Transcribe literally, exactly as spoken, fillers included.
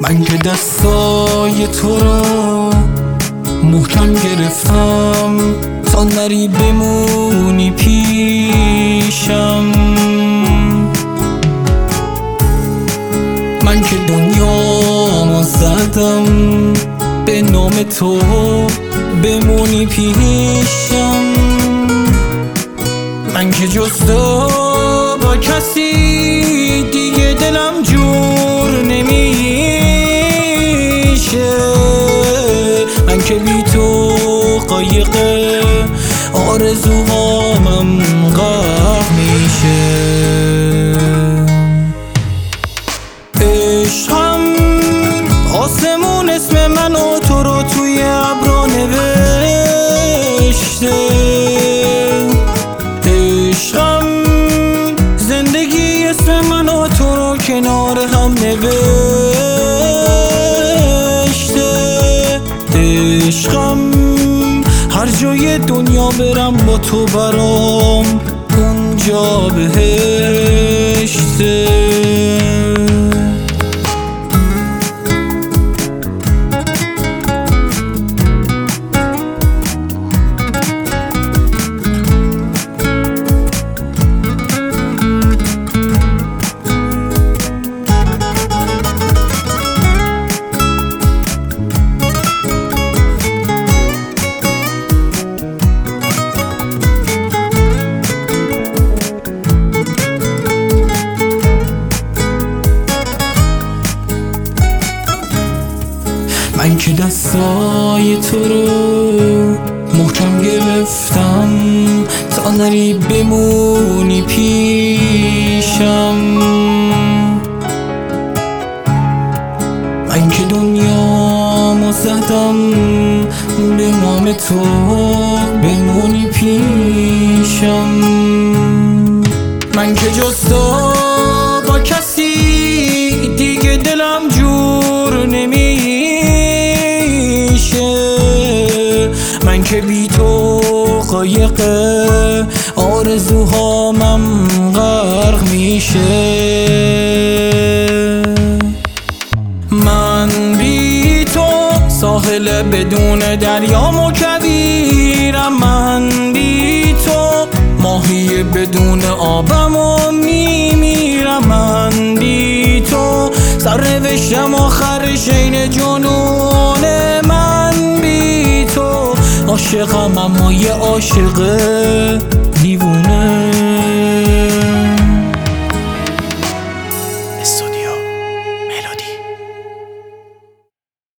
من که دستای تو رو محکم گرفتم تا نری بمونی پیشم. من که دنیامو زدم به نام تو بمونی پیشم. من که جز تو با کسی دیگه دلم جور نمیشه. من که بی تو قایق آرزوهامم غرق میشه. عشقم آسمون اسم من و تو رو توی ابرا نوشته. عشقم زندگی اسم من و تو رو کنار هم نوشته. عشقم هر جای دنیا برم با تو برام اونجا بهشته. من که دستای تو رو محکم گرفتم تا نری بمونی پیشم. من که دنیامو زدم به نام تو بمونی پیشم. من که جز تو با کسی دیگه دلم جور نمیشه. من که بی تو قایق آرزوهامم غرق میشه. من بی تو ساحل بدون دریام و کویرم. من بی تو ماهی بدون آبم و میمیرم. من بی تو سرنوشتم آخر شین جنونه. من بی تو عاشقم اما یه عاشق دیوونه.